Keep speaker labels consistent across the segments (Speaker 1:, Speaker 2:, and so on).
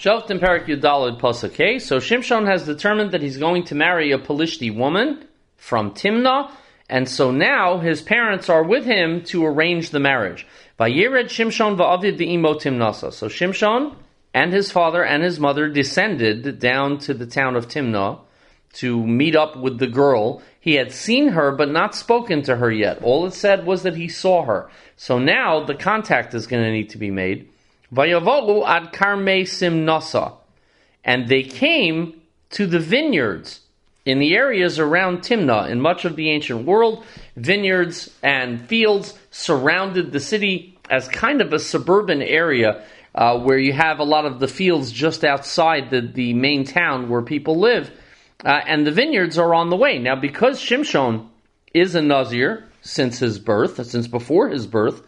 Speaker 1: Shelft in Parak Yudalad Pasuk Hey. So Shimshon has determined that he's going to marry a Pelishti woman from Timnah, and so now his parents are with him to arrange the marriage. Vayered Shimshon va'avid v'imo Timnasa. So Shimshon and his father and his mother descended down to the town of Timnah to meet up with the girl. He had seen her but not spoken to her yet. All it said was that he saw her. So now the contact is going to need to be made. Vayavogu ad karmei simnasa. And they came to the vineyards in the areas around Timnah. In much of the ancient world, vineyards and fields surrounded the city as kind of a suburban area where you have a lot of the fields just outside the main town where people live. And the vineyards are on the way. Now, because Shimshon is a Nazir since before his birth,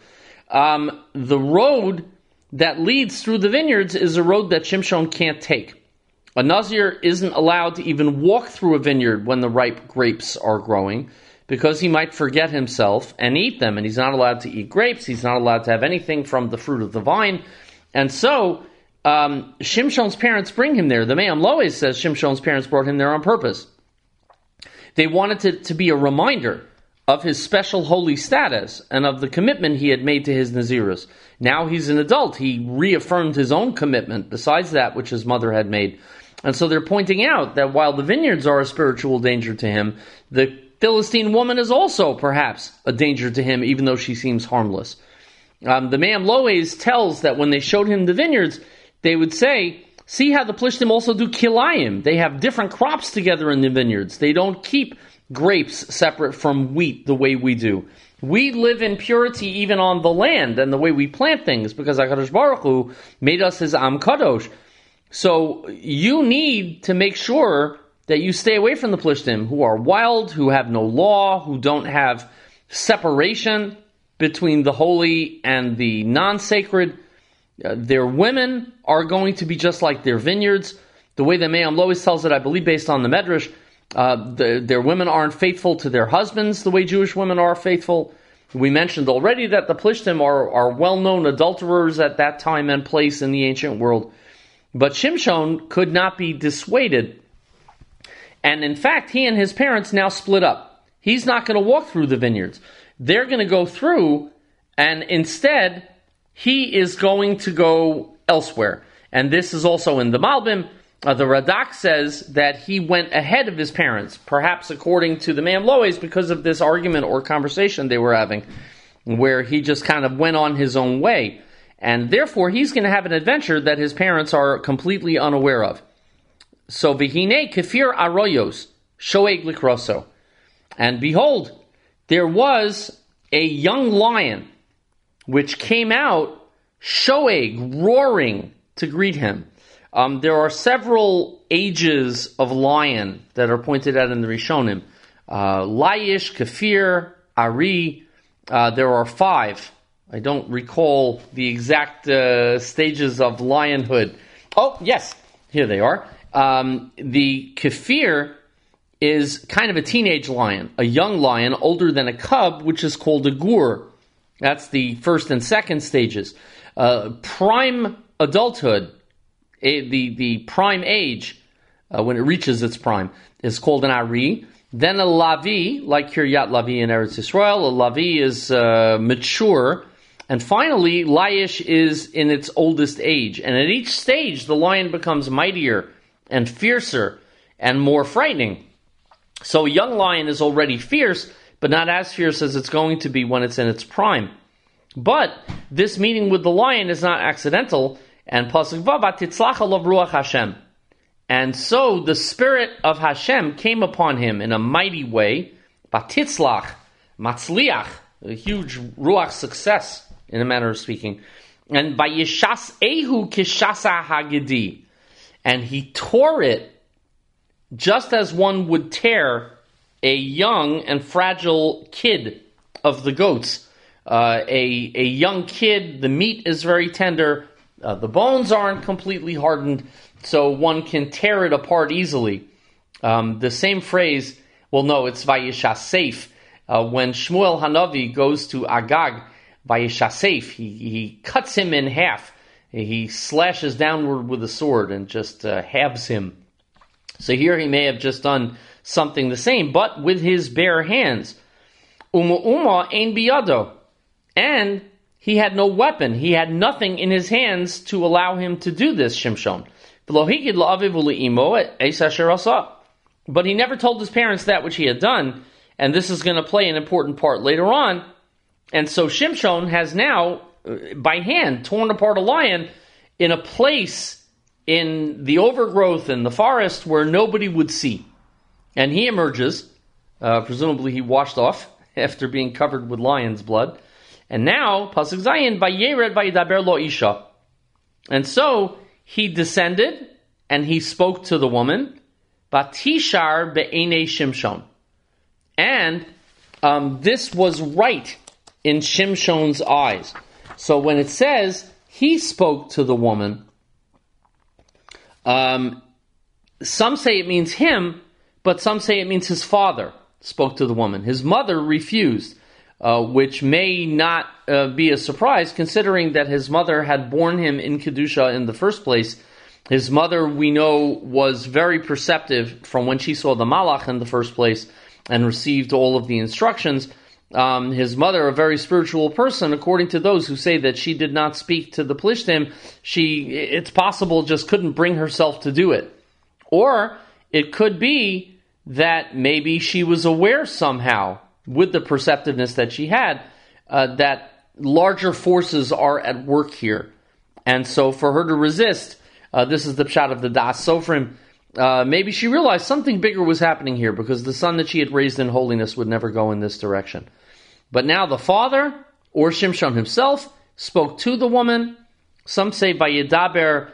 Speaker 1: the road that leads through the vineyards is a road that Shimshon can't take. A Nazir isn't allowed to even walk through a vineyard when the ripe grapes are growing, because he might forget himself and eat them, and he's not allowed to eat grapes, he's not allowed to have anything from the fruit of the vine. And so, Shimshon's parents bring him there. The Me'am Loez says Shimshon's parents brought him there on purpose. They wanted it to be a reminder of his special holy status and of the commitment he had made to his Nazirus. Now he's an adult. He reaffirmed his own commitment besides that which his mother had made. And so they're pointing out that while the vineyards are a spiritual danger to him, the Philistine woman is also perhaps a danger to him, even though she seems harmless. The Me'am Loez tells that when they showed him the vineyards, they would say, see how the Plishtim also do kilayim. They have different crops together in the vineyards. They don't keep grapes separate from wheat the way we do. We live in purity even on the land and the way we plant things, because HaKadosh Baruch Hu made us his Am Kadosh. So you need to make sure that you stay away from the Plishtim, who are wild, who have no law, who don't have separation between the holy and the non-sacred. Their women are going to be just like their vineyards. The way that Me'am Loez tells it, I believe based on the Medrash, their women aren't faithful to their husbands the way Jewish women are faithful. We mentioned already that the Plishtim are well-known adulterers at that time and place in the ancient world. But Shimshon could not be dissuaded. And in fact, he and his parents now split up. He's not going to walk through the vineyards. They're going to go through, and instead, he is going to go elsewhere. And this is also in the Malbim. The Radak says that he went ahead of his parents, perhaps according to the Me'am Loez, because of this argument or conversation they were having, where he just kind of went on his own way. And therefore, he's going to have an adventure that his parents are completely unaware of. So, Vihine Kefir Aroyos, Shoeg Likroso. And behold, there was a young lion which came out, Shoeg, roaring to greet him. There are several ages of lion that are pointed out in the Rishonim. Laish, Kefir, Ari. There are 5. I don't recall the exact stages of lionhood. Oh, yes, here they are. The Kefir is kind of a teenage lion, a young lion, older than a cub, which is called a gur. That's the first and second stages. Prime adulthood, the prime age, when it reaches its prime, is called an Ari. Then a Lavi, like Kiryat Lavi in Eretz Yisrael. A Lavi is mature. And finally, Laish is in its oldest age. And at each stage, the lion becomes mightier and fiercer and more frightening. So a young lion is already fierce, but not as fierce as it's going to be when it's in its prime. But this meeting with the lion is not accidental. And Pasuk Vav, Titzlach alav ruach Hashem. And so the spirit of Hashem came upon him in a mighty way. Batitzlach, matzliach, a huge ruach success, in a manner of speaking. And by Yeshas Ehu Kishasa Hagidi. And he tore it just as one would tear a young and fragile kid of the goats. A young kid, the meat is very tender, the bones aren't completely hardened, so one can tear it apart easily. The same phrase, well, no, it's Vayishasef. When Shmuel Hanavi goes to Agag, Vayishasef, he cuts him in half. he slashes downward with a sword and just halves him. So here he may have just done something the same, but with his bare hands. Uma ein biyado. And he had no weapon. He had nothing in his hands to allow him to do this, Shimshon. But he never told his parents that which he had done, and this is going to play an important part later on. And so Shimshon has now, by hand, torn apart a lion in a place in the overgrowth in the forest where nobody would see. And he emerges, presumably he washed off after being covered with lion's blood. And now, Pasuk Zayin, Vayered Vayidaber lo isha. And so he descended and he spoke to the woman, Batishar be'enei Shimshon. And this was right in Shimshon's eyes. So when it says he spoke to the woman, some say it means him, but some say it means his father spoke to the woman. His mother refused, which may not be a surprise considering that his mother had borne him in Kedusha in the first place. His mother, we know, was very perceptive from when she saw the Malach in the first place and received all of the instructions. His mother, a very spiritual person, according to those who say that she did not speak to the Plishtim, it's possible, just couldn't bring herself to do it. Or it could be that maybe she was aware somehow, with the perceptiveness that she had, that larger forces are at work here. And so for her to resist, this is the pshat of the Das Sofrim, maybe she realized something bigger was happening here, because the son that she had raised in holiness would never go in this direction. But now the father, or Shimshon himself, spoke to the woman. Some say Vayidaber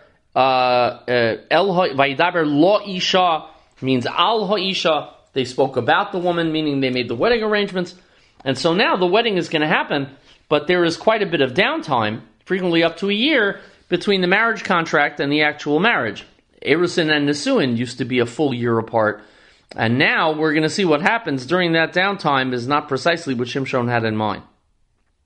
Speaker 1: lo isha means al ha'isha. They spoke about the woman, meaning they made the wedding arrangements. And so now the wedding is going to happen, but there is quite a bit of downtime, frequently up to a year, between the marriage contract and the actual marriage. Erusin and Nisuin used to be a full year apart. And now we're going to see what happens during that downtime is not precisely what Shimshon had in mind.